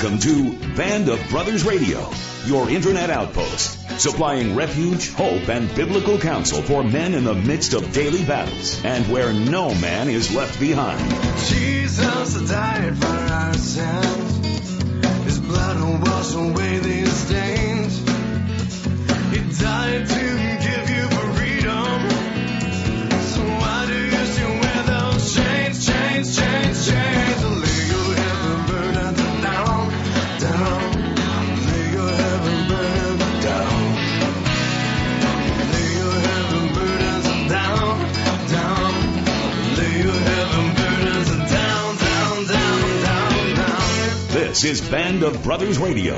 Welcome to Band of Brothers Radio, your internet outpost, supplying refuge, hope, and biblical counsel for men in the midst of daily battles, and where no man is left behind. Jesus died for our sins. His blood will wash away these stains. He died to give you freedom. So why do you still wear those chains, chains, chains, chains? Lay your heavy burdens down, down. Lay your heavy burdens down. Lay your heavy burdens down, down. Lay your heavy burdens down, down, down, down, down. This is Band of Brothers Radio.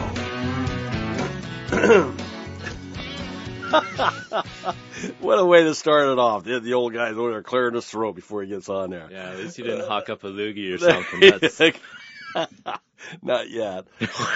What a way to start it off. The old guy's over there clearing his throat before he gets on there. Yeah, at least you didn't hawk up a loogie or something. That's... Not yet.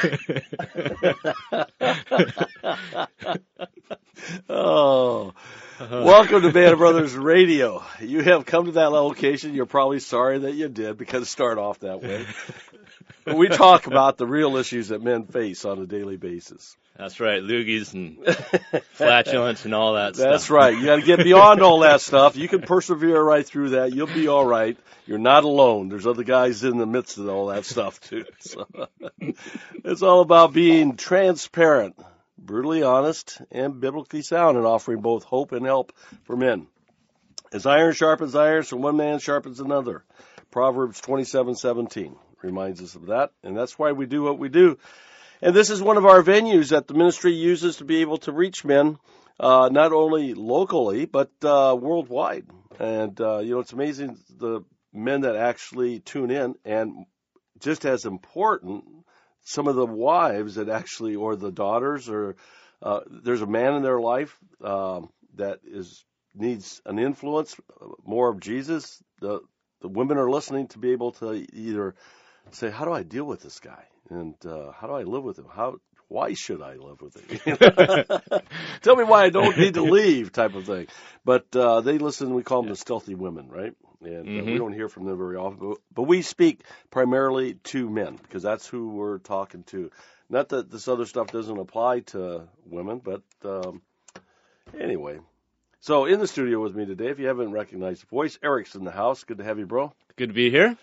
Oh. Welcome to Band of Brothers Radio. You have come to that location. You're probably sorry that you did because it started off that way. But we talk about the real issues that men face on a daily basis. That's right, loogies and flatulence and all that stuff. That's right. You got to get beyond all that stuff. You can persevere right through that. You'll be all right. You're not alone. There's other guys in the midst of all that stuff, too. So, it's all about being transparent, brutally honest, and biblically sound, and offering both hope and help for men. As iron sharpens iron, so one man sharpens another. Proverbs 27:17 reminds us of that, and that's why we do what we do. And this is one of our venues that the ministry uses to be able to reach men, not only locally, but worldwide. And, it's amazing the men that actually tune in, and just as important, some of the wives that actually, or the daughters, or there's a man in their life that needs an influence, more of Jesus. The women are listening to be able to either say, how do I deal with this guy? And how do I live with him? Why should I live with him? Tell me why I don't need to leave, type of thing. But they listen. We call them the stealthy women, right? And we don't hear from them very often. But we speak primarily to men because that's who we're talking to. Not that this other stuff doesn't apply to women, but anyway. So in the studio with me today, if you haven't recognized the voice, Eric's in the house. Good to have you, bro. Good to be here.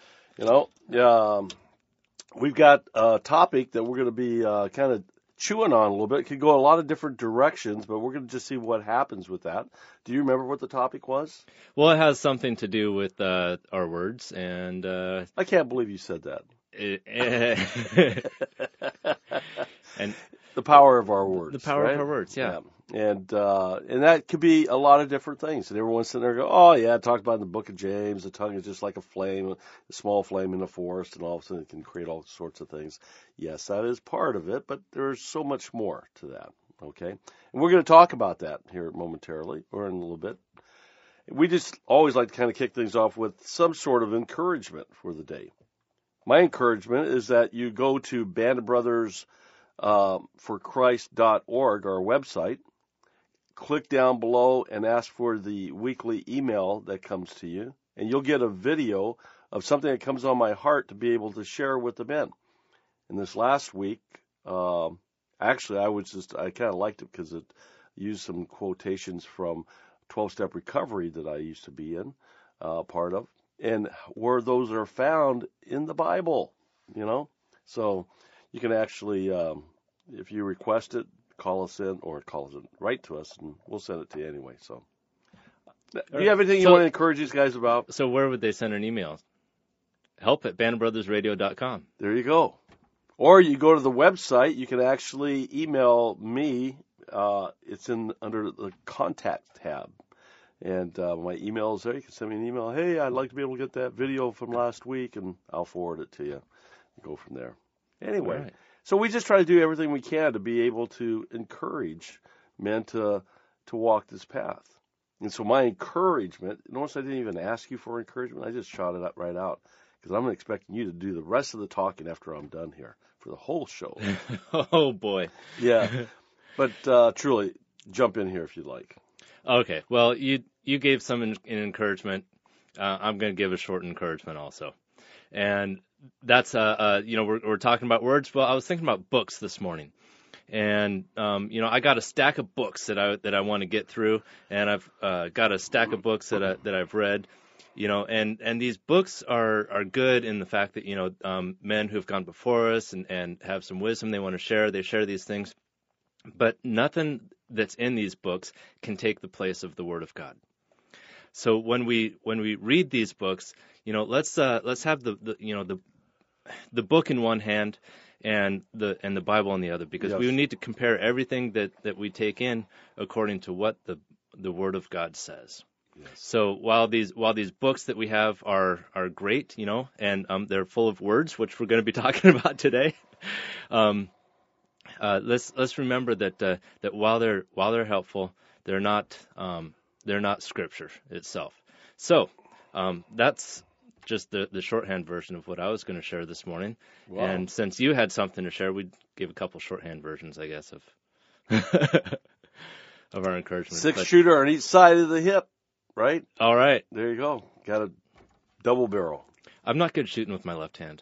We've got a topic that we're going to be kind of chewing on a little bit. It could go a lot of different directions, but we're going to just see what happens with that. Do you remember what the topic was? Well, it has something to do with our words, and I can't believe you said that. And the power of our words. The power right? of our words, yeah. And that could be a lot of different things. And everyone's sitting there and go, oh, yeah, talked about in the book of James, the tongue is just like a flame, a small flame in the forest, and all of a sudden it can create all sorts of things. Yes, that is part of it, but there's so much more to that, okay? And we're going to talk about that here momentarily, or in a little bit. We just always like to kind of kick things off with some sort of encouragement for the day. My encouragement is that you go to bandofbrothersforchrist.org, our website, click down below and ask for the weekly email that comes to you, and you'll get a video of something that comes on my heart to be able to share with the men. And this last week, actually, I kind of liked it because it used some quotations from 12-Step Recovery that I used to be in, part of, and where those are found in the Bible, So you can actually, if you request it, call us in or write to us, and we'll send it to you anyway. So, do you have anything you want to encourage these guys about? So where would they send an email? help@bandofbrothersradio.com. There you go. Or you go to the website. You can actually email me. It's under the contact tab. And my email is there. You can send me an email. Hey, I'd like to be able to get that video from last week, and I'll forward it to you. Go from there. Anyway. Right. So we just try to do everything we can to be able to encourage men to walk this path. And so my encouragement, notice I didn't even ask you for encouragement. I just shot it right out because I'm expecting you to do the rest of the talking after I'm done here for the whole show. Oh, boy. Yeah. But truly, jump in here if you'd like. Okay. Well, you gave some encouragement. I'm going to give a short encouragement also. And that's we're talking about words. Well, I was thinking about books this morning, and I got a stack of books that I want to get through, and I've got a stack of books that I've read, and these books are good in the fact that men who have gone before us and have some wisdom they want to share. They share these things, but nothing that's in these books can take the place of the Word of God. So when we read these books, let's have the book in one hand and the Bible in the other, because Yes. we need to compare everything that we take in according to what the Word of God says. Yes. So while these books that we have are great, and they're full of words, which we're going to be talking about today, let's remember that while they're helpful, they're not Scripture itself. So that's just the shorthand version of what I was going to share this morning. Wow. And since you had something to share, we'd give a couple shorthand versions, I guess, of of our encouragement. Six-shooter on each side of the hip, right? All right. There you go. Got a double barrel. I'm not good shooting with my left hand.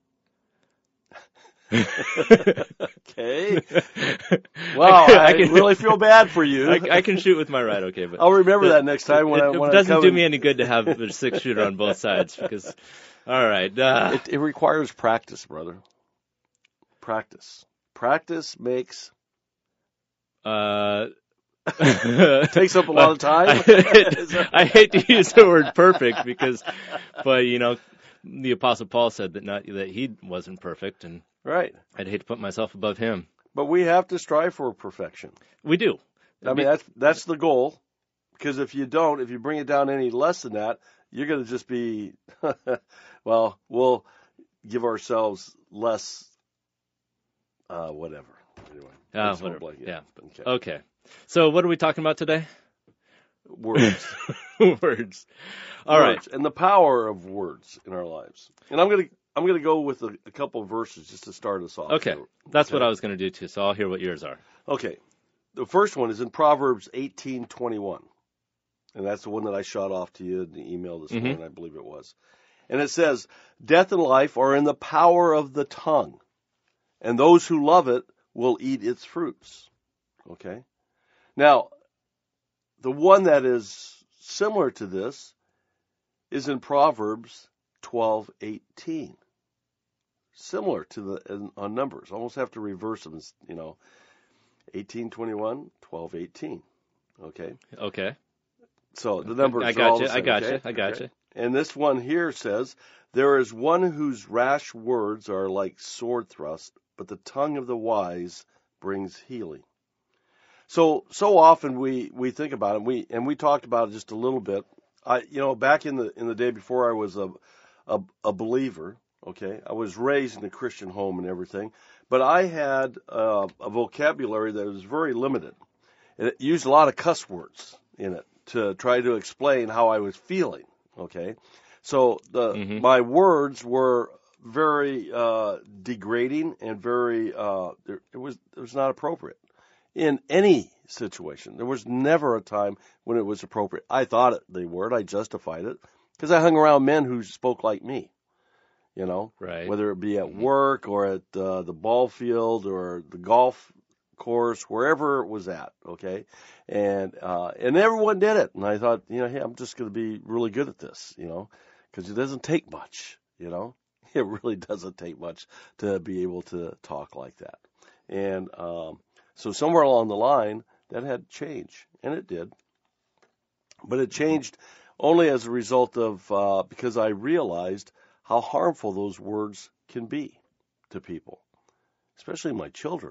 Okay. Wow, I really feel bad for you. I can shoot with my right, okay, but I'll remember that next time when it I doesn't come do in. me any good to have a 6-shooter on both sides because, all right. It requires practice, brother. Practice. Practice makes takes up a lot of time. I hate to use the word perfect but the Apostle Paul said that he wasn't perfect, and Right. I'd hate to put myself above him. But we have to strive for perfection. We do. I mean, that's the goal. Because if you bring it down any less than that, you're going to just be, well, we'll give ourselves less, whatever. Anyway. that's Whatever. blank, Yeah. Okay. Okay. So what are we talking about today? Words. Words. All right. Words, and the power of words in our lives. And I'm going to go with a couple of verses just to start us off. Okay. That's what I was going to do too. So I'll hear what yours are. Okay. The first one is in Proverbs 18:21. And that's the one that I shot off to you in the email this morning, I believe it was. And it says, "Death and life are in the power of the tongue, and those who love it will eat its fruits." Okay? Now, the one that is similar to this is in Proverbs 12:18. Similar to on numbers. Almost have to reverse them, 18:21, 12:18. Okay? Okay. So the numbers I are got all you. the same, I got okay? you. And this one here says, "There is one whose rash words are like sword thrust, but the tongue of the wise brings healing." So often we think about it, and we talked about it just a little bit. Back in the day before I was a believer, okay, I was raised in a Christian home and everything, but I had a vocabulary that was very limited. It used a lot of cuss words in it to try to explain how I was feeling. Okay, so my words were very degrading and very it was not appropriate in any situation. There was never a time when it was appropriate. I thought they were. I justified it because I hung around men who spoke like me. Right. Whether it be at work or at the ball field or the golf course, wherever it was at, okay? And everyone did it. And I thought, hey, I'm just going to be really good at this, because it doesn't take much, It really doesn't take much to be able to talk like that. And so somewhere along the line, that had to change, and it did. But it changed only as a result of, because I realized how harmful those words can be to people, especially my children.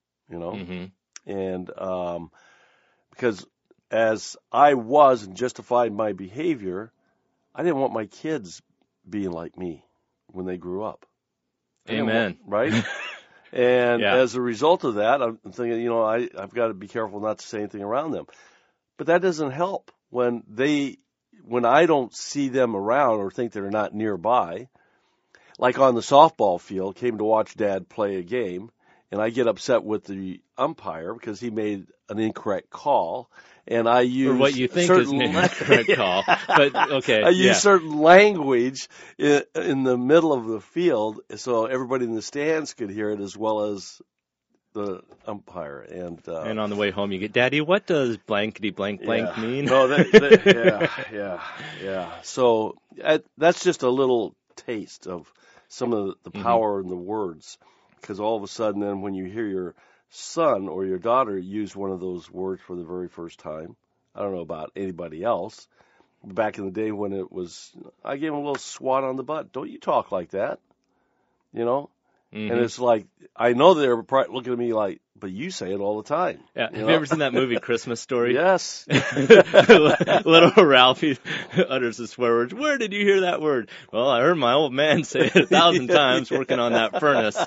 And because as I was and justified my behavior, I didn't want my kids being like me when they grew up. Amen. Right? And Yeah. as a result of that, I'm thinking, I've got to be careful not to say anything around them. But that doesn't help when I don't see them around or think they're not nearby. Like on the softball field, came to watch Dad play a game, and I get upset with the umpire because he made an incorrect call, and I use Or what you think is an incorrect call. But okay, I use certain language in the middle of the field so everybody in the stands could hear it as well as the umpire. And on the way home you get, Daddy, what does blankety blank blank mean? No, yeah. So that's just a little taste of some of the power in the words, because all of a sudden then when you hear your son or your daughter use one of those words for the very first time, I don't know about anybody else, back in the day when it was, I gave him a little swat on the butt. Don't you talk like that, you know? And it's like, I know they're looking at me like, but you say it all the time. Yeah. Have you ever seen that movie Christmas Story? Yes. Little Ralphie utters the swear words. Where did you hear that word? Well, I heard my old man say it 1,000 times working on that furnace.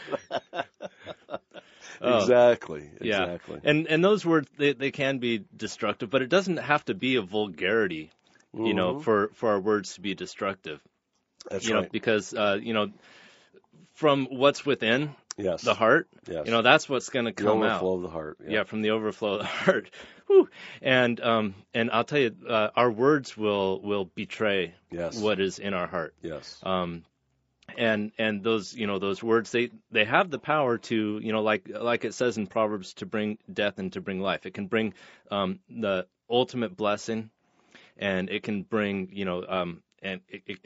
Exactly. Yeah. And those words, they can be destructive, but it doesn't have to be a vulgarity, you know, for our words to be destructive. That's you right. know, because, you know, from what's within the heart, you know, that's what's going to come out. The overflow of the heart. Yeah, from the overflow of the heart. Whew. And I'll tell you, our words will betray what is in our heart. Yes. And those, you know, those words, they have the power to, you know, like it says in Proverbs, to bring death and to bring life. It can bring the ultimate blessing, and it can bring, you know, and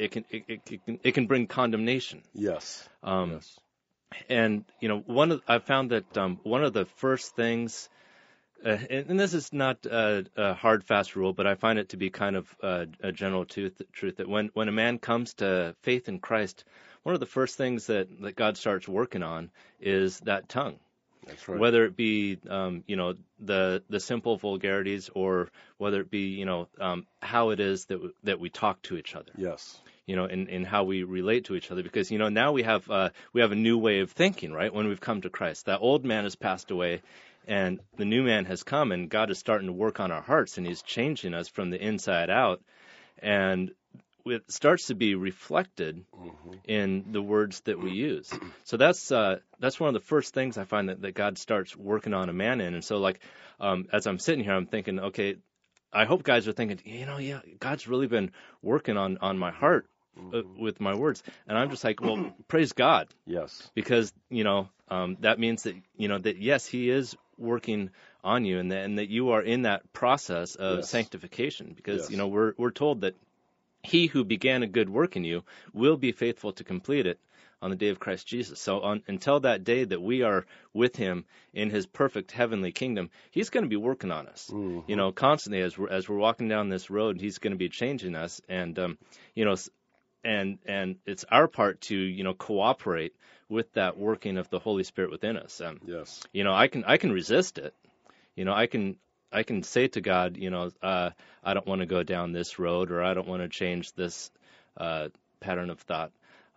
it can bring condemnation. Yes. Yes. And you know, I found that one of the first things, and this is not a hard fast rule, but I find it to be kind of a general truth that when a man comes to faith in Christ, one of the first things that God starts working on is that tongue. That's right. Whether it be, you know, the simple vulgarities, or whether it be, you know, how it is that we talk to each other. Yes. You know, and how we relate to each other, because, you know, now we have a new way of thinking, right? When we've come to Christ, that old man has passed away, and the new man has come, and God is starting to work on our hearts, and He's changing us from the inside out, and it starts to be reflected in the words that we use. So that's one of the first things I find that God starts working on a man in. And so, like, as I'm sitting here, I'm thinking, okay, I hope guys are thinking, you know, yeah, God's really been working on my heart with my words. And I'm just like, well, praise God. Yes. Because, you know, that means that, you know, that yes, He is working on you, and that you are in that process of sanctification. Because, you know, we're told that He who began a good work in you will be faithful to complete it on the day of Christ Jesus. So until that day that we are with Him in His perfect heavenly kingdom, He's going to be working on us, you know, constantly as we're walking down this road. He's going to be changing us, and you know, and it's our part to, you know, cooperate with that working of the Holy Spirit within us. Yes. You know, I can resist it. You know, I can say to God, you know, I don't want to go down this road, or I don't want to change this pattern of thought.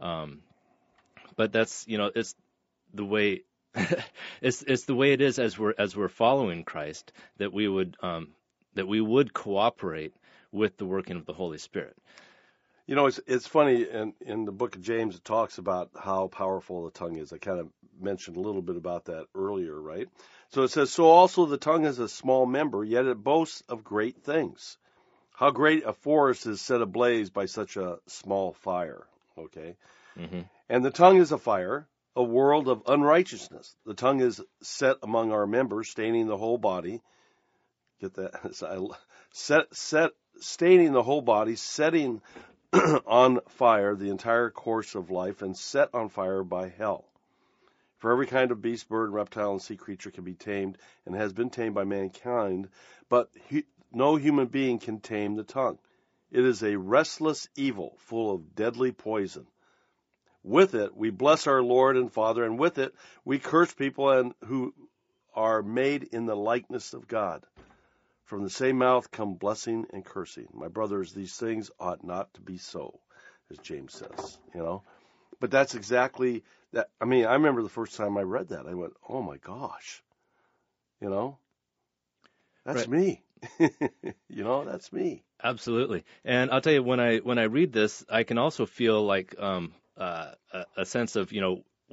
But that's, you know, it's the way it's the way it is as we're following Christ, that we would cooperate with the working of the Holy Spirit. You know, it's funny, in the book of James, it talks about how powerful the tongue is. I kind of mentioned a little bit about that earlier, right? So it says, so also the tongue is a small member, yet it boasts of great things. How great a forest is set ablaze by such a small fire, okay? And the tongue is a fire, a world of unrighteousness. The tongue is set among our members, staining the whole body. Get that? Staining the whole body, setting on fire the entire course of life, and set on fire by hell. For every kind of beast, bird, reptile, and sea creature can be tamed, and has been tamed by mankind, but no human being can tame the tongue. It is a restless evil, full of deadly poison. With it we bless our Lord and Father, and with it we curse people who are made in the likeness of God. From the same mouth come blessing and cursing. My brothers, these things ought not to be so, as James says, you know. But that's exactly that. I mean, I remember the first time I read that, I went, oh my gosh, you know, that's me. You know, that's me. Absolutely. And I'll tell you, when I read this, I can also feel like a sense of, you know,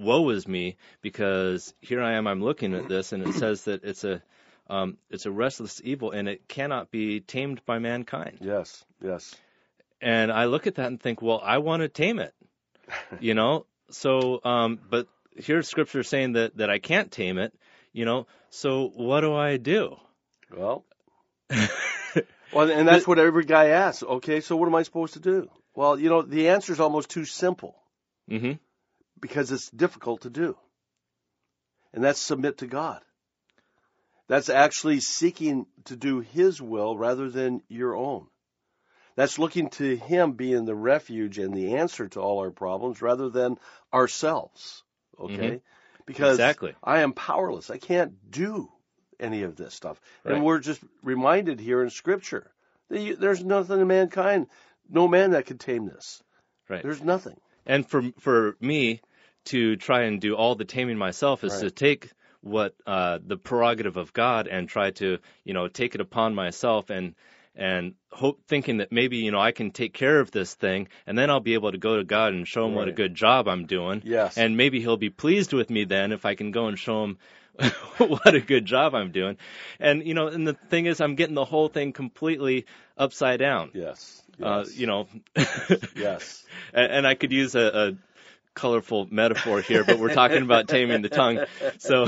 woe is me, because here I am, I'm looking at this, and it says that it's a restless evil, and it cannot be tamed by mankind. Yes, yes. And I look at that and think, well, I want to tame it, you know. So, but here's Scripture saying that I can't tame it, you know. So what do I do? Well, and that's what every guy asks. Okay, so what am I supposed to do? Well, you know, the answer is almost too simple. Mm-hmm. Because it's difficult to do. And that's submit to God. That's actually seeking to do His will rather than your own. That's looking to Him being the refuge and the answer to all our problems rather than ourselves. Okay? Mm-hmm. Because exactly. I am powerless. I can't do any of this stuff. Right. And we're just reminded here in Scripture that there's nothing in mankind, no man that could tame this. Right. There's nothing. And for me to try and do all the taming myself is Right. to take what the prerogative of God and try to, you know, take it upon myself and hope, thinking that maybe, you know, I can take care of this thing, and then I'll be able to go to God and show Him what a Right. good job I'm doing. Yes. And maybe He'll be pleased with me then if I can go and show Him what a good job I'm doing. And, you know, and the thing is, I'm getting the whole thing completely upside down. Yes. You know. Yes. And I could use a colorful metaphor here, but we're talking about taming the tongue. So,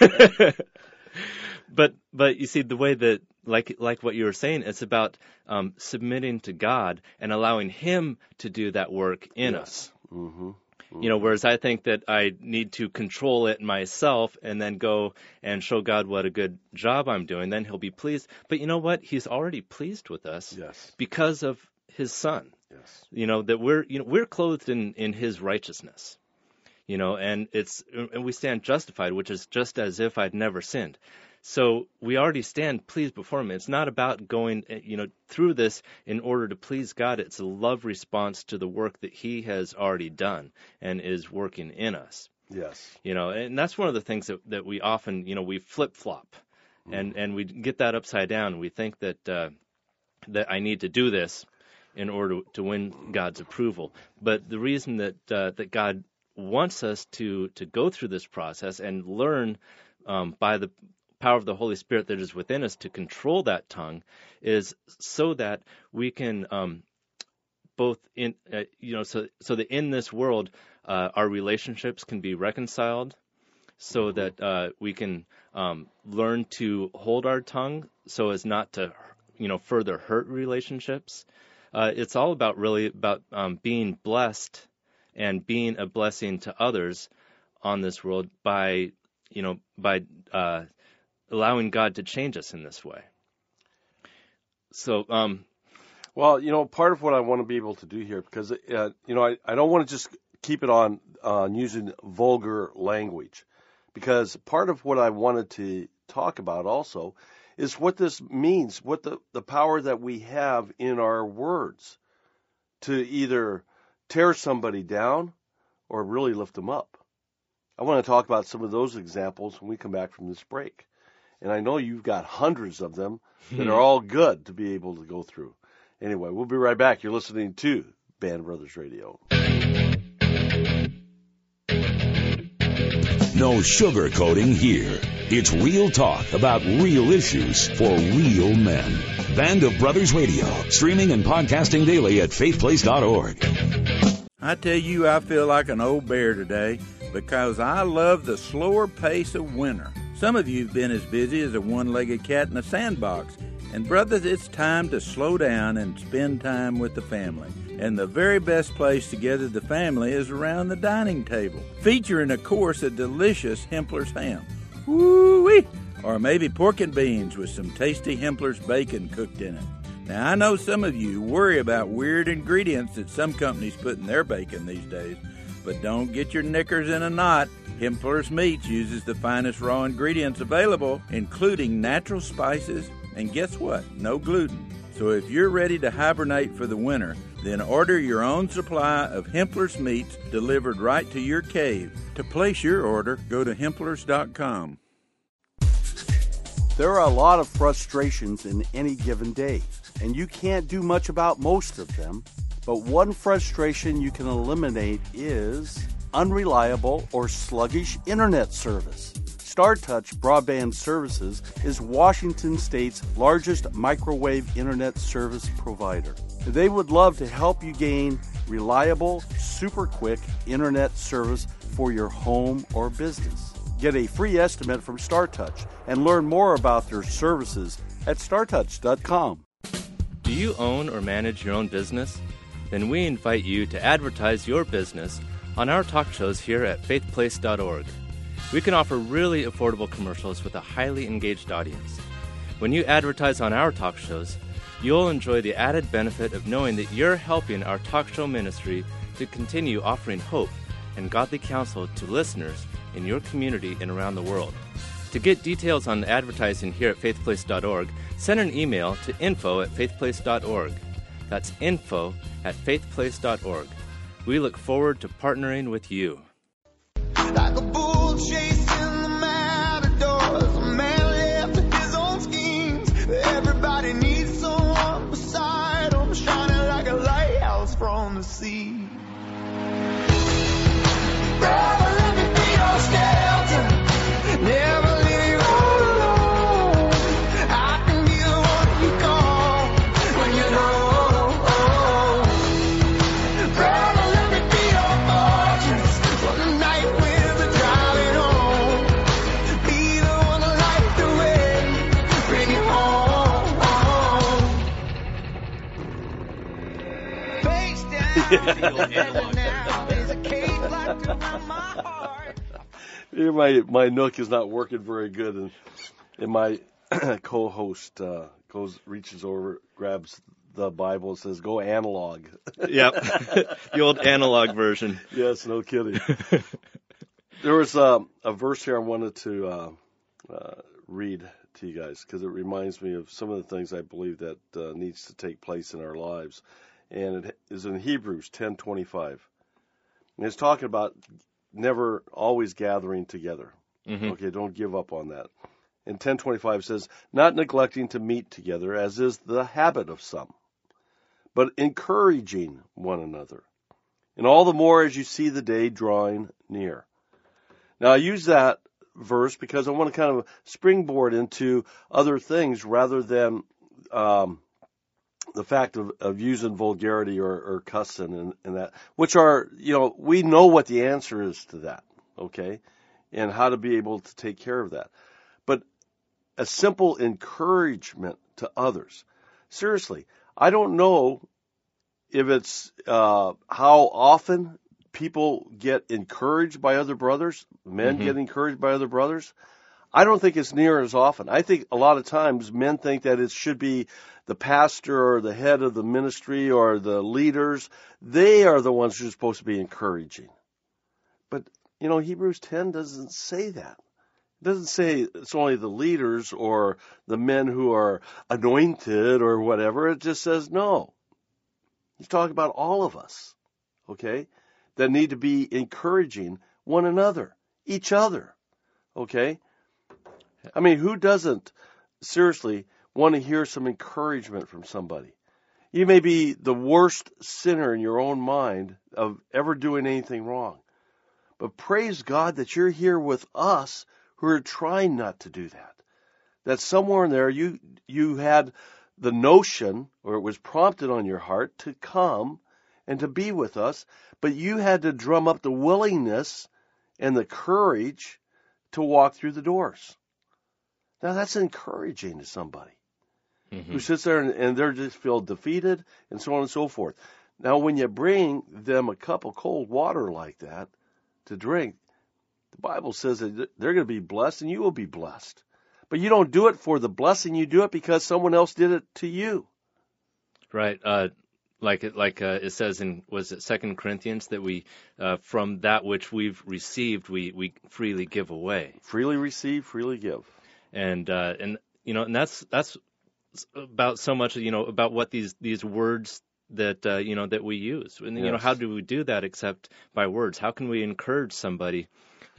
but you see, the way that, like what you were saying, it's about submitting to God and allowing Him to do that work in us. Mm-hmm. You know, whereas I think that I need to control it myself and then go and show God what a good job I'm doing. Then He'll be pleased. But you know what? He's already pleased with us. Yes. Because of His Son. Yes. You know, that we're clothed in His righteousness. You know, and we stand justified, which is just as if I'd never sinned. So we already stand pleased before Him. It's not about going, you know, through this in order to please God. It's a love response to the work that He has already done and is working in us. Yes. You know, and that's one of the things that we often, you know, we flip-flop and we get that upside down. We think that I need to do this in order to win God's approval. But the reason that God wants us to go through this process and learn by the power of the Holy Spirit that is within us to control that tongue is so that we can both in so that in this world our relationships can be reconciled, so that we can learn to hold our tongue so as not to further hurt relationships. It's all about being blessed and being a blessing to others on this world by allowing God to change us in this way. So, well, part of what I want to be able to do here, because I don't want to just keep it on using vulgar language, because part of what I wanted to talk about also is what this means, what the power that we have in our words to either tear somebody down or really lift them up. I want to talk about some of those examples when we come back from this break. And I know you've got hundreds of them that are all good to be able to go through. Anyway, we'll be right back. You're listening to Band Brothers Radio. No sugarcoating here. It's real talk about real issues for real men. Band of Brothers Radio, streaming and podcasting daily at faithplace.org. I tell you, I feel like an old bear today because I love the slower pace of winter. Some of you have been as busy as a one-legged cat in a sandbox. And brothers, it's time to slow down and spend time with the family. And the very best place to gather the family is around the dining table, featuring, of course, a delicious Hempler's ham. Woo-wee! Or maybe pork and beans with some tasty Hempler's bacon cooked in it. Now, I know some of you worry about weird ingredients that some companies put in their bacon these days, but don't get your knickers in a knot. Hempler's Meats uses the finest raw ingredients available, including natural spices, and guess what? No gluten. So if you're ready to hibernate for the winter, then order your own supply of Hempler's Meats delivered right to your cave. To place your order, go to Hemplers.com. There are a lot of frustrations in any given day, and you can't do much about most of them. But one frustration you can eliminate is unreliable or sluggish internet service. StarTouch Broadband Services is Washington State's largest microwave internet service provider. They would love to help you gain reliable, super quick internet service for your home or business. Get a free estimate from StarTouch and learn more about their services at startouch.com. Do you own or manage your own business? Then we invite you to advertise your business on our talk shows here at faithplace.org. We can offer really affordable commercials with a highly engaged audience. When you advertise on our talk shows, you'll enjoy the added benefit of knowing that you're helping our talk show ministry to continue offering hope and godly counsel to listeners in your community and around the world. To get details on advertising here at faithplace.org, send an email to info@faithplace.org. That's info@faithplace.org. We look forward to partnering with you. Like a bull chasing the matadors, a man left to his own schemes. Everybody needs someone beside him, shining like a lighthouse from the sea. Brother, let me be your shelter, never leave you all alone. I can be the one you call when you're home. Brother, let me be your fortress for the night when we're driving home. Be the one to light the way, bring you home. Face down, now there's a cage locked around my heart. Here my Nook is not working very good, and my co-host reaches over, grabs the Bible, and says, "Go analog." Yep, the old analog version. Yes, no kidding. There was a verse here I wanted to read to you guys because it reminds me of some of the things I believe that needs to take place in our lives, and it is in Hebrews 10:25, and it's talking about never always gathering together. Mm-hmm. Okay, don't give up on that. And 10:25 says, not neglecting to meet together, as is the habit of some, but encouraging one another, and all the more as you see the day drawing near. Now, I use that verse because I want to kind of springboard into other things rather than the fact of using vulgarity or cussing and that, which are, we know what the answer is to that, okay, and how to be able to take care of that. But a simple encouragement to others. Seriously, I don't know if it's how often people get encouraged by other brothers, men get encouraged by other brothers. I don't think it's near as often. I think a lot of times men think that it should be the pastor or the head of the ministry or the leaders. They are the ones who are supposed to be encouraging. But, Hebrews 10 doesn't say that. It doesn't say it's only the leaders or the men who are anointed or whatever. It just says no. He's talking about all of us, okay, that need to be encouraging one another, each other, okay? I mean, who doesn't seriously want to hear some encouragement from somebody? You may be the worst sinner in your own mind of ever doing anything wrong. But praise God that you're here with us who are trying not to do that. That somewhere in there you had the notion, or it was prompted on your heart, to come and to be with us, but you had to drum up the willingness and the courage to walk through the doors. Now that's encouraging to somebody who sits there and they're just feel defeated and so on and so forth. Now when you bring them a cup of cold water like that to drink, the Bible says that they're going to be blessed and you will be blessed. But you don't do it for the blessing, you do it because someone else did it to you. Right. Like it says in, was it 2 Corinthians, that we, from that which we've received, we freely give away. Freely receive, freely give. And that's about so much, about what these words that, that we use. And, Yes. How do we do that except by words? How can we encourage somebody,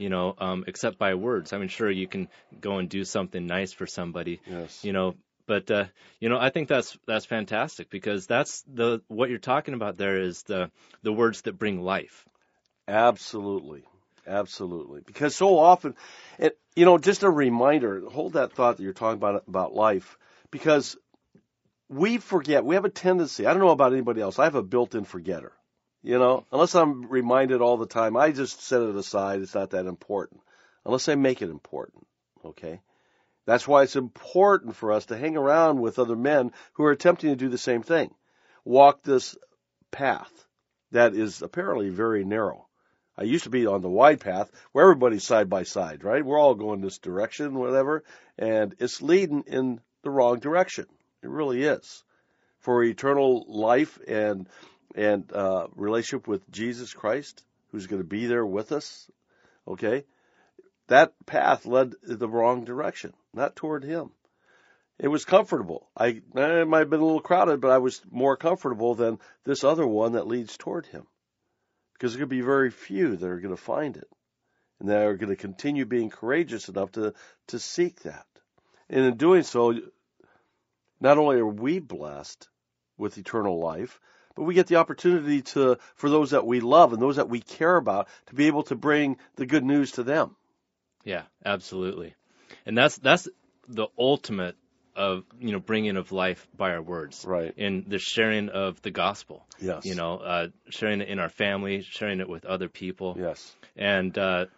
except by words? I mean, sure, you can go and do something nice for somebody, Yes. But I think that's fantastic, because that's what you're talking about there is the words that bring life. Absolutely. Absolutely. Because so often, just a reminder, hold that thought that you're talking about life, because we forget. We have a tendency, I don't know about anybody else, I have a built-in forgetter. Unless I'm reminded all the time, I just set it aside. It's not that important. Unless I make it important, okay? That's why it's important for us to hang around with other men who are attempting to do the same thing. Walk this path that is apparently very narrow. I used to be on the wide path where everybody's side by side, right? We're all going this direction, whatever, and it's leading in the wrong direction. It really is. For eternal life and relationship with Jesus Christ, who's going to be there with us, okay? That path led the wrong direction, not toward him. It was comfortable. It might have been a little crowded, but I was more comfortable than this other one that leads toward him. Because there could be very few that are going to find it, and that are going to continue being courageous enough to seek that. And in doing so, not only are we blessed with eternal life, but we get the opportunity for those that we love and those that we care about to be able to bring the good news to them. Yeah, absolutely. And that's the ultimate of bringing of life by our words, right? In the sharing of the gospel. Yes. Sharing it in our family, sharing it with other people. Yes. And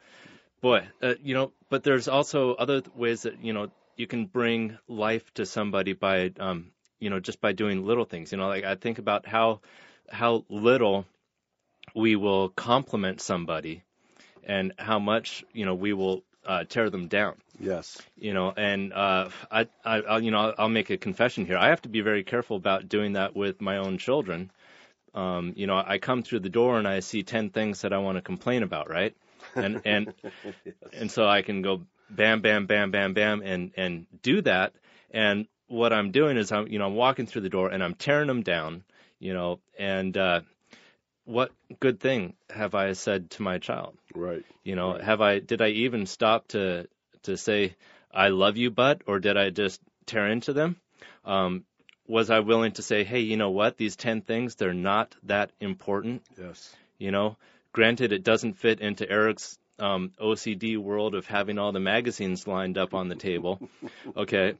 but there's also other ways that you can bring life to somebody by just by doing little things. Like I think about how little we will compliment somebody, and how much we will tear them down. Yes. And I'll make a confession here. I have to be very careful about doing that with my own children. I come through the door and I see 10 things that I want to complain about, right? And Yes. and so I can go bam, bam, bam, bam, bam, and do that. And what I'm doing is I'm walking through the door and I'm tearing them down, and what good thing have I said to my child? Right. Right. Did I even stop to say, I love you, bud, or did I just tear into them? Was I willing to say, hey, you know what? These 10 things, they're not that important. Yes. Granted, it doesn't fit into Eric's OCD world of having all the magazines lined up on the table. Okay.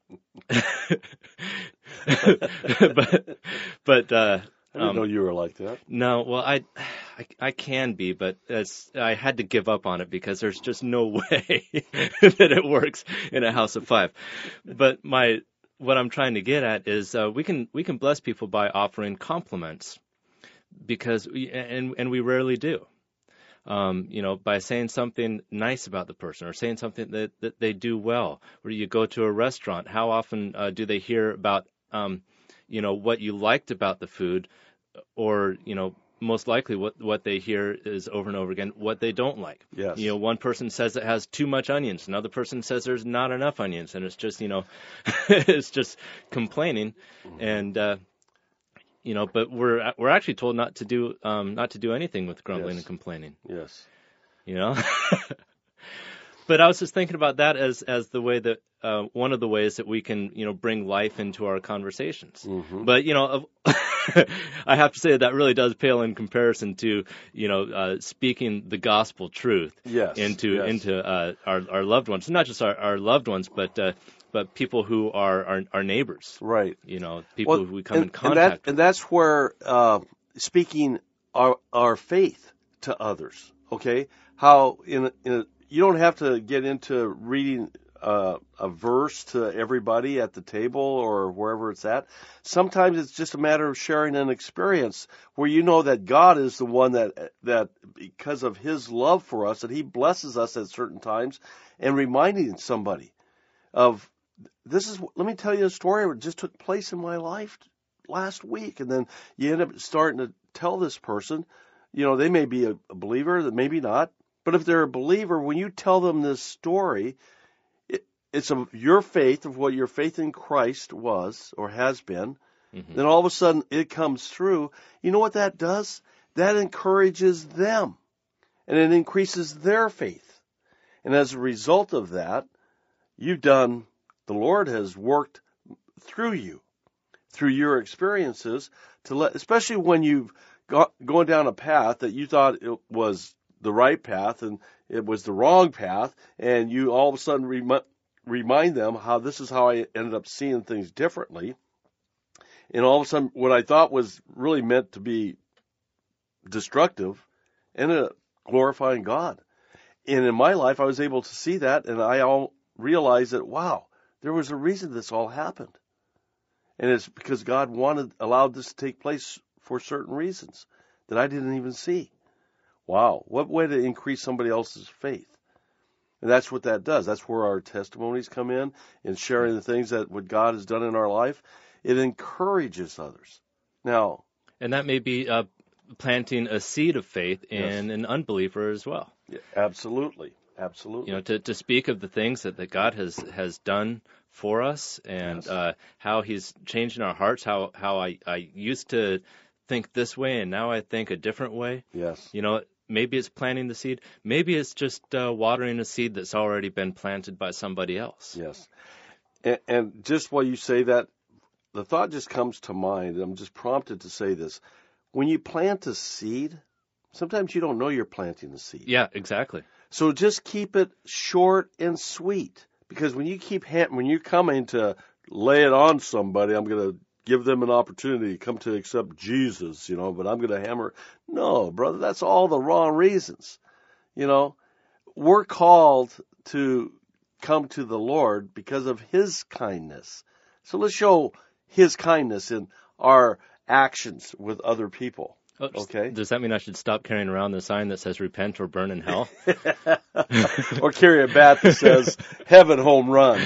but I didn't know you were like that. No, well, I can be, but I had to give up on it because there's just no way that it works in a house of 5. But what I'm trying to get at is we can bless people by offering compliments, because we rarely do. By saying something nice about the person, or saying something that they do well. Or you go to a restaurant, how often do they hear about what you liked about the food, or most likely what they hear is over and over again what they don't like. Yes. One person says it has too much onions, another person says there's not enough onions, and it's just it's just complaining. And but we're actually told not to do anything with grumbling and complaining. Yes. But I was just thinking about that as the way that one of the ways that we can bring life into our conversations. Mm-hmm. But I have to say that really does pale in comparison to speaking the gospel truth into our loved ones, not just our loved ones, but people who are our neighbors. Right. People who we come in contact with. And that's where speaking our faith to others. Okay, how you don't have to get into reading a verse to everybody at the table or wherever it's at. Sometimes it's just a matter of sharing an experience where that God is the one that because of His love for us, that He blesses us at certain times, and reminding somebody of this. Let me tell you a story that just took place in my life last week, and then you end up starting to tell this person. They may be a believer, that maybe not. But if they're a believer, when you tell them this story, it's of your faith, of what your faith in Christ was or has been. Mm-hmm. Then all of a sudden it comes through. You know what that does? That encourages them, and it increases their faith. And as a result of that, the Lord has worked through you, through your experiences, especially when you've going down a path that you thought it was the right path and it was the wrong path, and you all of a sudden remind them how this is how I ended up seeing things differently. And all of a sudden, what I thought was really meant to be destructive ended up glorifying God. And in my life, I was able to see that, and I realized that, wow, there was a reason this all happened. And it's because God allowed this to take place for certain reasons that I didn't even see. Wow, what way to increase somebody else's faith. And that's what that does. That's where our testimonies come in sharing the things that what God has done in our life. It encourages others. Now, and that may be planting a seed of faith in an unbeliever as well. Yeah, absolutely. Absolutely. You know, to speak of the things that God has done for us, and how He's changing our hearts, how I used to think this way and now I think a different way. Yes. You know, maybe it's planting the seed. Maybe it's just watering a seed that's already been planted by somebody else. Yes. And just while you say that, the thought just comes to mind. I'm just prompted to say this. When you plant a seed, sometimes you don't know you're planting the seed. Yeah, exactly. So just keep it short and sweet. Because when you're coming to lay it on somebody, I'm going to give them an opportunity to come to accept Jesus, but I'm going to hammer. No, brother, that's all the wrong reasons. We're called to come to the Lord because of His kindness. So let's show His kindness in our actions with other people. Okay. Does that mean I should stop carrying around the sign that says repent or burn in hell? Or carry a bat that says heaven home run?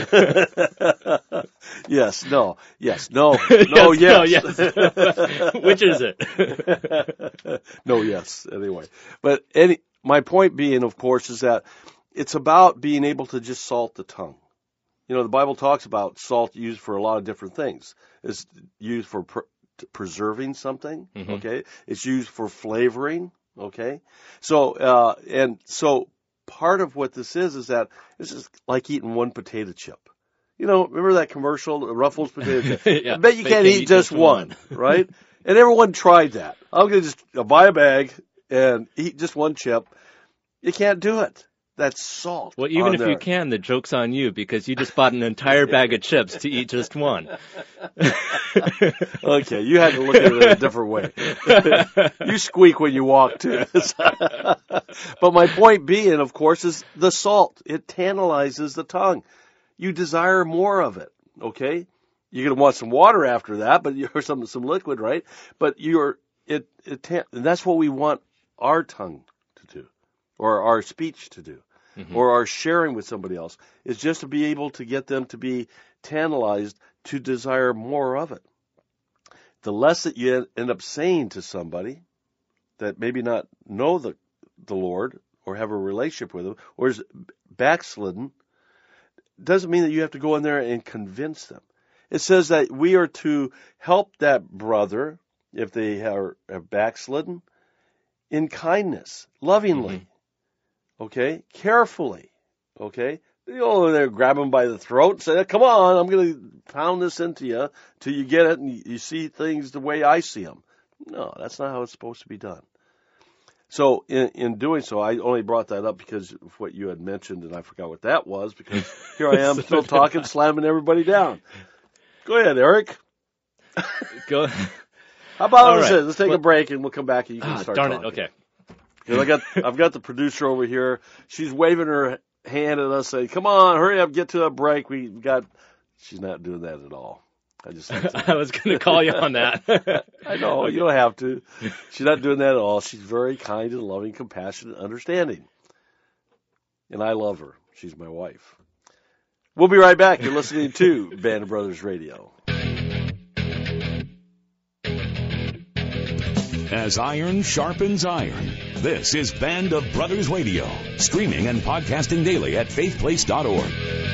Yes, no, yes, no, no, yes. No, yes. Which is it? No, yes, anyway. But my point being, of course, is that it's about being able to just salt the tongue. The Bible talks about salt used for a lot of different things. It's used for preserving something, okay? It's used for flavoring, okay? So, so part of what this is that this is like eating one potato chip. Remember that commercial, the Ruffles potato chip? Yeah, I bet you can't eat just one, right? And everyone tried that. I'm going to just buy a bag and eat just one chip. You can't do it. That's salt. Well, even if you can, the joke's on you because you just bought an entire bag of chips to eat just one. Okay, you had to look at it in a different way. You squeak when you walk, too. But my point being, of course, is the salt. It tantalizes the tongue. You desire more of it, okay? You're going to want some water after that, or some liquid, right? But and that's what we want our tongue to do, or our speech to do. Or our sharing with somebody else, is just to be able to get them to be tantalized to desire more of it. The less that you end up saying to somebody that maybe not know the Lord or have a relationship with Him or is backslidden, doesn't mean that you have to go in there and convince them. It says that we are to help that brother, if they are backslidden, in kindness, lovingly. Okay, carefully. Okay, they're grab them by the throat and say, "Come on, I'm going to pound this into you till you get it and you see things the way I see them." No, that's not how it's supposed to be done. So, in doing so, I only brought that up because of what you had mentioned, and I forgot what that was. Because here I am, still talking, slamming everybody down. Go ahead, Eric. Go. How about this? Let's take a break and we'll come back and you can start darn talking. It. Okay. I've got the producer over here. She's waving her hand at us, saying, "Come on, hurry up, get to a break." She's not doing that at all. I was going to call you on that. I know, you don't have to. She's not doing that at all. She's very kind and loving, compassionate, understanding. And I love her. She's my wife. We'll be right back. You're listening to Band of Brothers Radio. As iron sharpens iron, this is Band of Brothers Radio, streaming and podcasting daily at faithplace.org.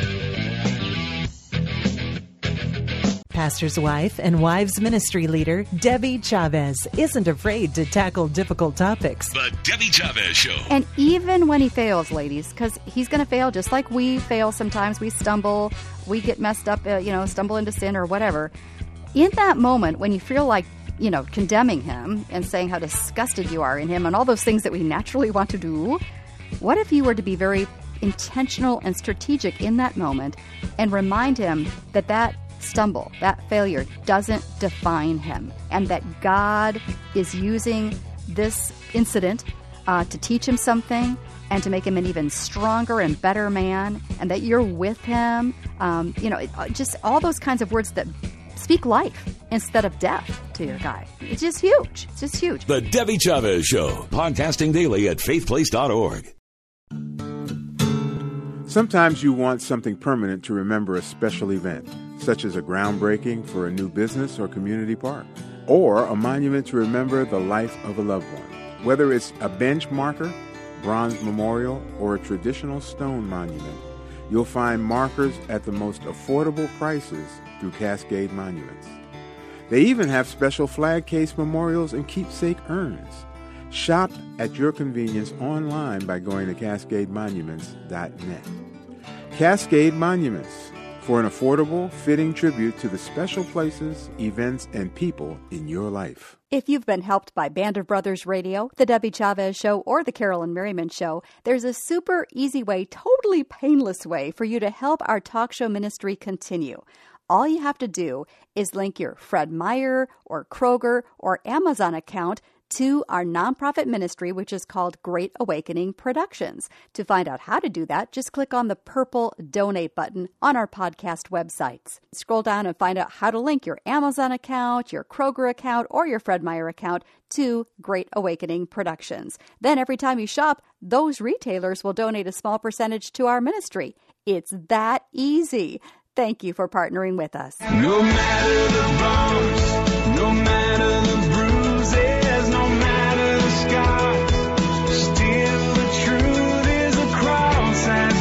Pastor's wife and wives ministry leader Debbie Chavez isn't afraid to tackle difficult topics. The Debbie Chavez Show. And even when he fails, ladies, because he's going to fail just like we fail sometimes. We stumble, we get messed up, stumble into sin or whatever. In that moment when you feel like condemning him and saying how disgusted you are in him and all those things that we naturally want to do, what if you were to be very intentional and strategic in that moment and remind him that stumble, that failure doesn't define him, and that God is using this incident to teach him something and to make him an even stronger and better man, and that you're with him. Just all those kinds of words that speak life instead of death to your guy. It's just huge. It's just huge. The Debbie Chavez Show, podcasting daily at faithplace.org. Sometimes you want something permanent to remember a special event, such as a groundbreaking for a new business or community park, or a monument to remember the life of a loved one. Whether it's a bench marker, bronze memorial, or a traditional stone monument, you'll find markers at the most affordable prices through Cascade Monuments. They even have special flag case memorials and keepsake urns. Shop at your convenience online by going to CascadeMonuments.net. Cascade Monuments, for an affordable, fitting tribute to the special places, events, and people in your life. If you've been helped by Band of Brothers Radio, The Debbie Chavez Show, or The Carolyn Merriman Show, there's a super easy way, totally painless way for you to help our talk show ministry continue. All you have to do is link your Fred Meyer or Kroger or Amazon account to our nonprofit ministry, which is called Great Awakening Productions. To find out how to do that, just click on the purple donate button on our podcast websites. Scroll down and find out how to link your Amazon account, your Kroger account, or your Fred Meyer account to Great Awakening Productions. Then every time you shop, those retailers will donate a small percentage to our ministry. It's that easy. Thank you for partnering with us. No matter the bumps, no matter the bruises, no matter the scars, still the truth is the cross has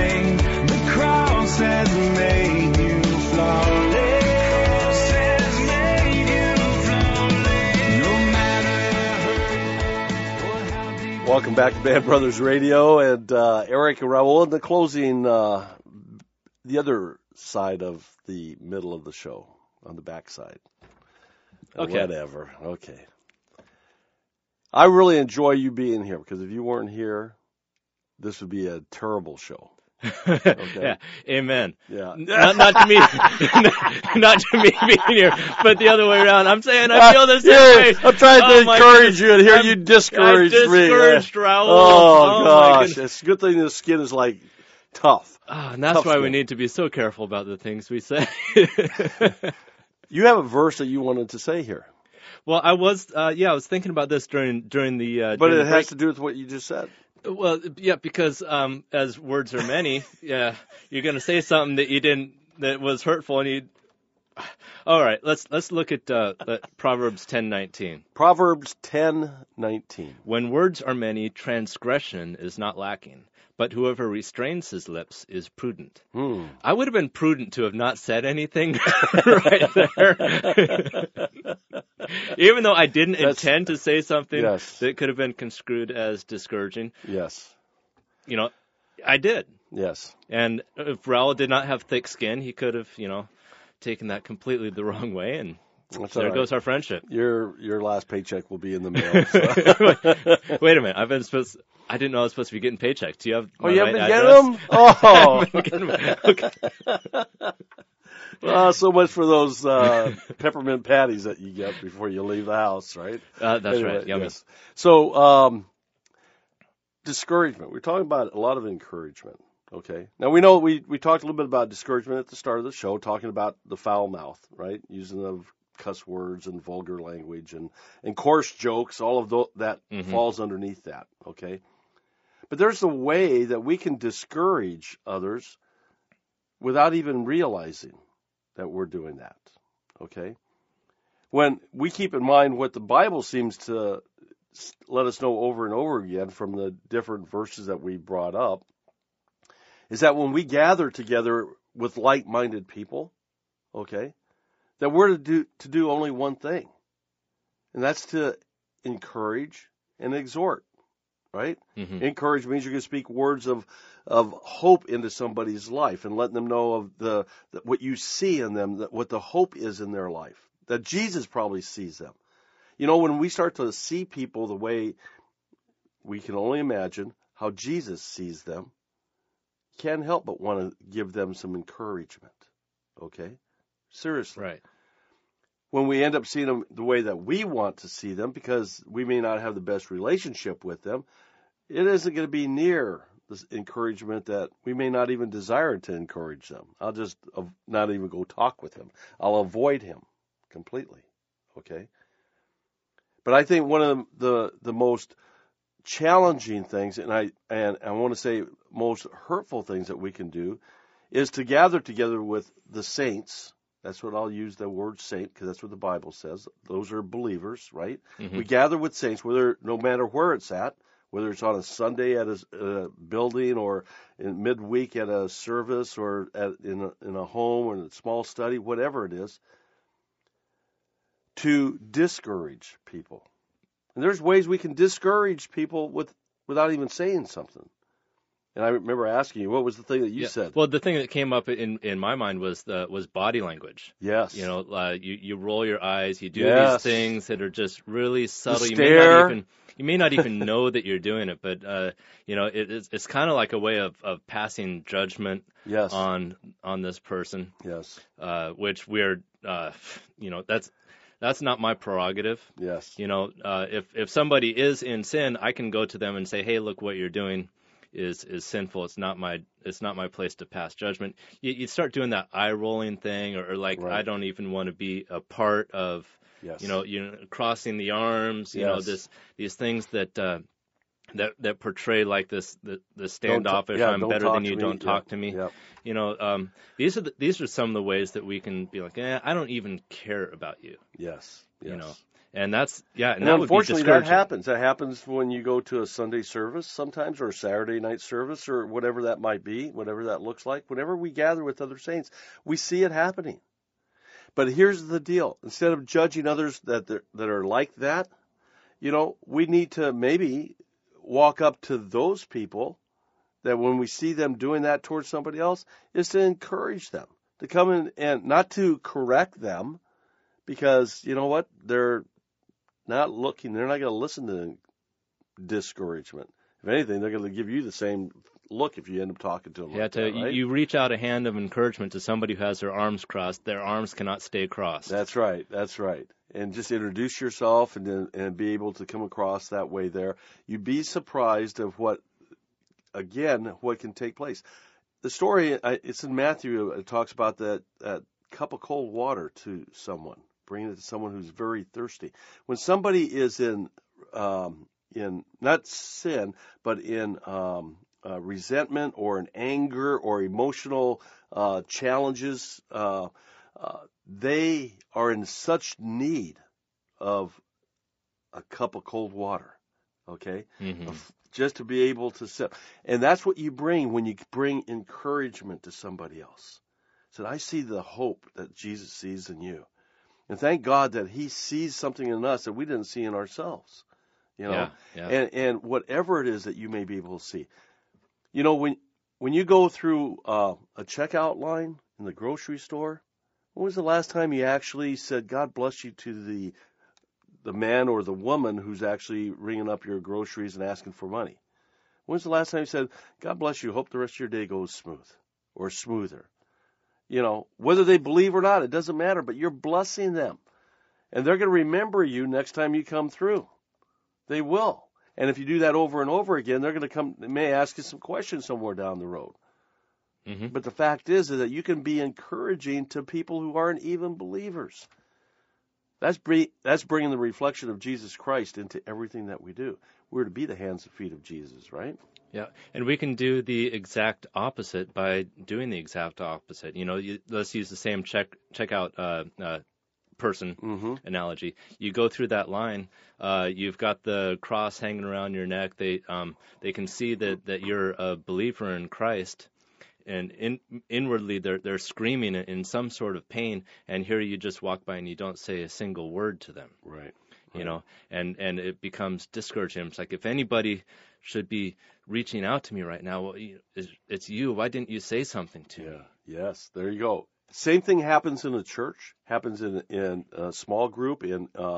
made you flawless, has made you flawless, no matter the hurt or how deep. Welcome back to Band Brothers Radio, and Eric and Raul in the closing, the other side of the middle of the show, on the back side. Okay. Whatever. Okay. I really enjoy you being here, because if you weren't here, this would be a terrible show. Okay. Yeah, amen. Yeah. Not to me, not to me being here, but the other way around. I'm saying I feel the same way. I'm trying to encourage goodness. you, and here you discouraged me. Discouraged Raul. Oh my gosh, it's a good thing the skin is like tough. And that's Tough why we skin. need to be so careful about the things we say. You have a verse that you wanted to say here, Well, I was thinking about this during the. but during it the has break. to do with what you just said. Well, yeah, because as words are many, yeah, you're going to say something that was hurtful, and you. All right, let's look at Proverbs 10:19. Proverbs 10:19. When words are many, transgression is not lacking, but whoever restrains his lips is prudent. I would have been prudent to have not said anything right there. Even though I didn't intend to say something that could have been construed as discouraging. Yes. I did. Yes. And if Raul did not have thick skin, he could have, taken that completely the wrong way, and That's there all right. goes our friendship. Your last paycheck will be in the mail. So. Wait a minute. I didn't know I was supposed to be getting paychecks. Do you have my You right haven't getting them? Oh. Okay. So much for those peppermint patties that you get before you leave the house, right? That's Anyway, right. Yummy. Yes. So, discouragement. We're talking about a lot of encouragement. Okay. Now we know we talked a little bit about discouragement at the start of the show, talking about the foul mouth, right? Using the cuss words and vulgar language and coarse jokes. All of that falls underneath that. Okay. But there's a way that we can discourage others without even realizing that we're doing that. Okay. When we keep in mind what the Bible seems to let us know over and over again from the different verses that we brought up, is that when we gather together with like-minded people, okay, that we're to do only one thing, and that's to encourage and exhort, right? Encourage means you're going to speak words of hope into somebody's life and letting them know of what you see in them, what the hope is in their life, that Jesus probably sees them, You know, when we start to see people the way we can only imagine how Jesus sees them, can't help but want to give them some encouragement. Okay? Seriously. Right. When we end up seeing them the way that we want to see them, because we may not have the best relationship with them, it isn't going to be near this encouragement that we may not even desire to encourage them. I'll just not even go talk with him. I'll avoid him completely. Okay? But I think one of the most challenging things, and I want to say most hurtful things that we can do, is to gather together with the saints. That's what I'll use the word saint, because that's what the Bible says. Those are believers, right? Mm-hmm. We gather with saints, no matter where it's at, whether it's on a Sunday at a building or in midweek at a service or in a home or in a small study, whatever it is, to discourage people. And there's ways we can discourage people without even saying something. And I remember asking you, what was the thing that you said? Well, the thing that came up in my mind was body language. Yes. You know, you roll your eyes, you do Yes. these things that are just really subtle. Stare. You may not even know that you're doing it, but you know, it's kind of like a way of passing judgment Yes. on this person. Yes. Which we're you know, that's not my prerogative. Yes. You know, if somebody is in sin, I can go to them and say, hey, look, what you're doing is sinful. It's not my place to pass judgment. You start doing that eye rolling thing, or like, right. I don't even want to be a part of. Yes. You know, crossing the arms. You know, these things that portray like this standoffish. I'm better than you. Don't talk to me. Yep. You know, these are some of the ways that we can be like, I don't even care about you. Yes. You know. And that's, and that unfortunately that happens. That happens when you go to a Sunday service sometimes, or a Saturday night service, or whatever that might be, whatever that looks like. Whenever we gather with other saints, we see it happening. But here's the deal. Instead of judging others that are like that, you know, we need to maybe walk up to those people that when we see them doing that towards somebody else, is to encourage them, to come in and not to correct them, because you know what? They're not looking. They're not going to listen to discouragement. If anything, they're going to give you the same look if you end up talking to them. Yeah, right? You reach out a hand of encouragement to somebody who has their arms crossed. Their arms cannot stay crossed. That's right. That's right. And just introduce yourself and be able to come across that way there. You'd be surprised of what can take place. The story, it's in Matthew. It talks about that cup of cold water to someone, bringing it to someone who's very thirsty. When somebody is in not sin, but in resentment or in anger or emotional challenges, they are in such need of a cup of cold water, okay? Mm-hmm. Just to be able to sip. And that's what you bring when you bring encouragement to somebody else. So I see the hope that Jesus sees in you. And thank God that he sees something in us that we didn't see in ourselves. You know, And whatever it is that you may be able to see. You know, when you go through a checkout line in the grocery store, when was the last time you actually said, God bless you to the man or the woman who's actually ringing up your groceries and asking for money? When was the last time you said, God bless you, hope the rest of your day goes smooth or smoother? You know, whether they believe or not, it doesn't matter, but you're blessing them. And they're going to remember you next time you come through. They will. And if you do that over and over again, they're going to they may ask you some questions somewhere down the road. Mm-hmm. But the fact is that you can be encouraging to people who aren't even believers. That's bringing the reflection of Jesus Christ into everything that we do. We're to be the hands and feet of Jesus, right? Yeah, and we can do the exact opposite by doing the exact opposite. You know, let's use the same checkout person analogy. You go through that line. You've got the cross hanging around your neck. They can see that you're a believer in Christ, and inwardly they're screaming in some sort of pain. And here you just walk by and you don't say a single word to them. Right. You know, and it becomes discouraging. It's like, if anybody should be reaching out to me right now, well, it's you. Why didn't you say something to me? Yes, there you go. Same thing happens in a church, happens in a small group, in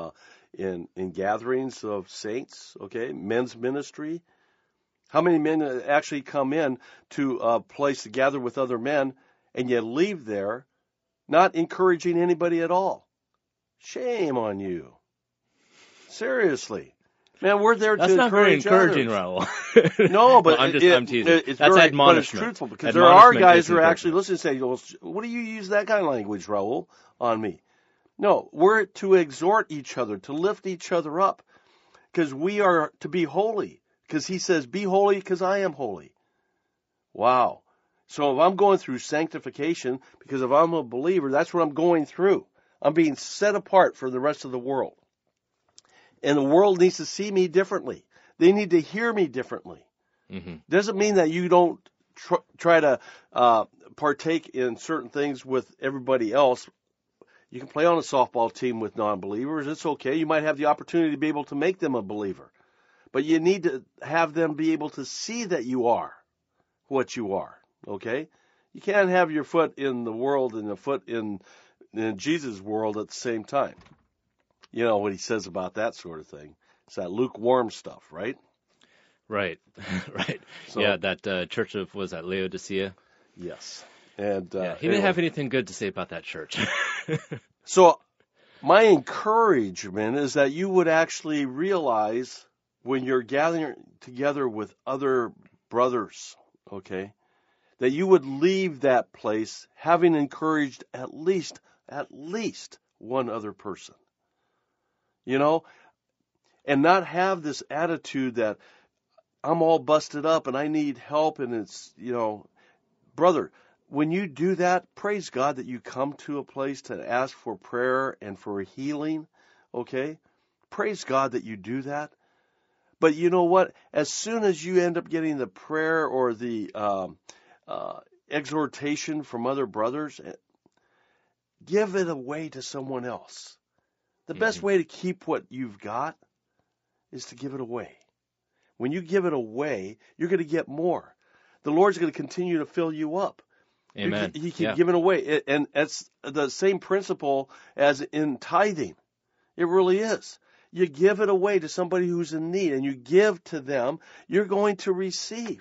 in gatherings of saints, okay, men's ministry. How many men actually come in to a place to gather with other men, and you leave there not encouraging anybody at all? Shame on you. Seriously. Man, we're there That's to not very encourage encouraging, others. Raul. No, but I'm teasing. It's That's very, admonishment. but it's truthful, because there are Admonishment guys is who are actually encouragement. listening and say, well, what do you use that kind of language, Raul, on me? No, we're to exhort each other, to lift each other up, because we are to be holy, because he says, be holy because I am holy. Wow. So if I'm going through sanctification, because if I'm a believer, that's what I'm going through. I'm being set apart for the rest of the world. And the world needs to see me differently. They need to hear me differently. Mm-hmm. Doesn't mean that you don't try to partake in certain things with everybody else. You can play on a softball team with non-believers. It's okay. You might have the opportunity to be able to make them a believer. But you need to have them be able to see that you are what you are, okay? You can't have your foot in the world and a foot in Jesus' world at the same time. You know what he says about that sort of thing. It's that lukewarm stuff, right? Right, right. So, yeah, that church of, was that Laodicea? Yes. And he didn't have anything good to say about that church. So my encouragement is that you would actually realize when you're gathering together with other brothers, okay, that you would leave that place having encouraged at least one other person, you know, and not have this attitude that I'm all busted up and I need help and it's, you know, brother, when you do that, praise God that you come to a place to ask for prayer and for healing, okay? Praise God that you do that. But you know what? As soon as you end up getting the prayer or the exhortation from other brothers, give it away to someone else. The best way to keep what you've got is to give it away. When you give it away, you're going to get more. The Lord's going to continue to fill you up. Amen. You keep giving away. And it's the same principle as in tithing. It really is. You give it away to somebody who's in need, and you give to them, you're going to receive.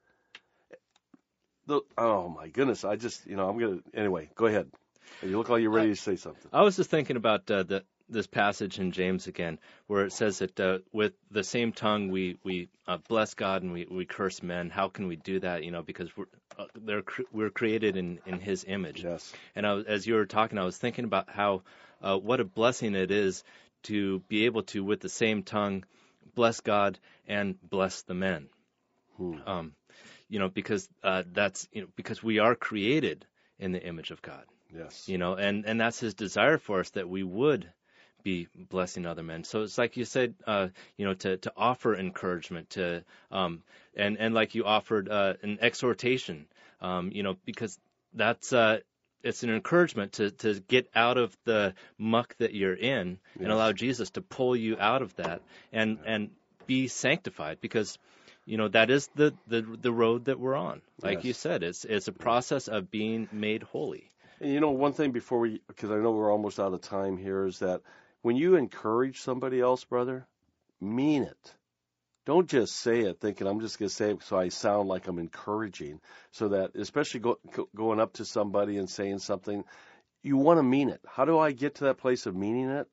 Oh, my goodness. I'm going to, anyway, go ahead. You look like you're ready to say something. I was just thinking about this passage in James again, where it says that with the same tongue we bless God and we curse men. How can we do that? You know, because we're created in His image. Yes. And as you were talking, I was thinking about how what a blessing it is to be able to, with the same tongue, bless God and bless the men. You know, because because we are created in the image of God. Yes. You know, and that's His desire for us, that we would be blessing other men. So it's like you said, you know, to offer encouragement, to and like you offered an exhortation, you know, because that's it's an encouragement to get out of the muck that you're in and allow Jesus to pull you out of that and be sanctified, because you know that is the road that we're on. Like you said, it's a process of being made holy. And you know, one thing before because I know we're almost out of time here, is that when you encourage somebody else, brother, mean it. Don't just say it thinking I'm just going to say it so I sound like I'm encouraging. So that, especially going up to somebody and saying something, you want to mean it. How do I get to that place of meaning it?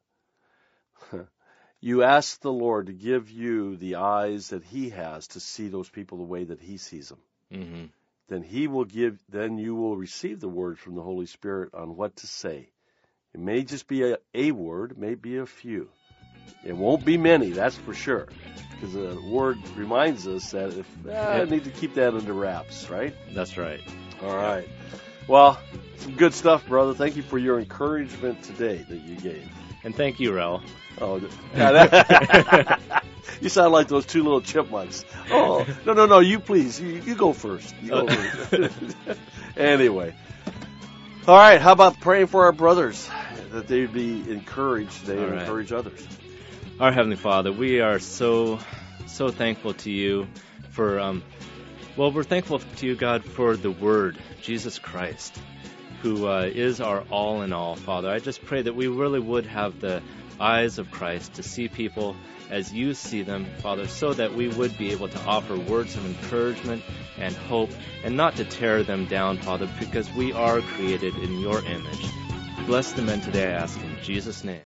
You ask the Lord to give you the eyes that He has to see those people the way that He sees them. Mm-hmm. Then you will receive the word from the Holy Spirit on what to say. It may just be a word, it may be a few. It won't be many, that's for sure. Because the word reminds us that I need to keep that under wraps, right? That's right. All right. Well, some good stuff, brother. Thank you for your encouragement today that you gave. And thank you, Raul. Oh, yeah, you sound like those two little chipmunks. Oh, no, you please. You go first. You go first. Anyway. All right, how about praying for our brothers, that they'd be encouraged, they would encourage others. Our Heavenly Father, we are so thankful to you for, we're thankful to you, God, for the Word, Jesus Christ. who is our all in all, Father. I just pray that we really would have the eyes of Christ to see people as you see them, Father, so that we would be able to offer words of encouragement and hope and not to tear them down, Father, because we are created in your image. Bless the men today, I ask in Jesus' name.